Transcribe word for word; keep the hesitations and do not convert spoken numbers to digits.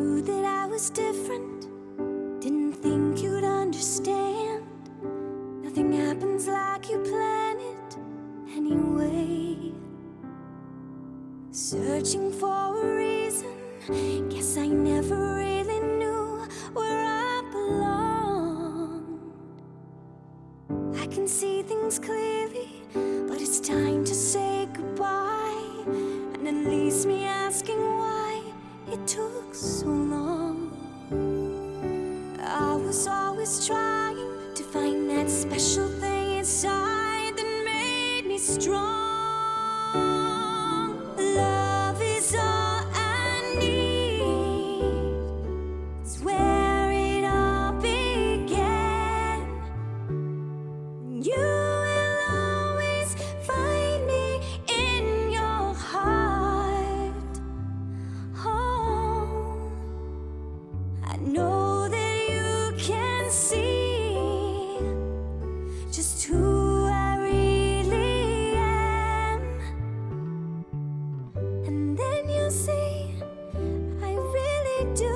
knew that I was different, didn't think you'd understand. Nothing happens like you plan it anyway. Searching for a reason, guess I never really knew where I belong. I can see things clearly, but it's time to say goodbye. And it leaves me asking why it took so long. I was always trying to find that special thing inside that made me strong. Love is all I need. It's where it all began. You will always find me in your heart. Oh, I know that you can see just who I really am. And then you'll see I really do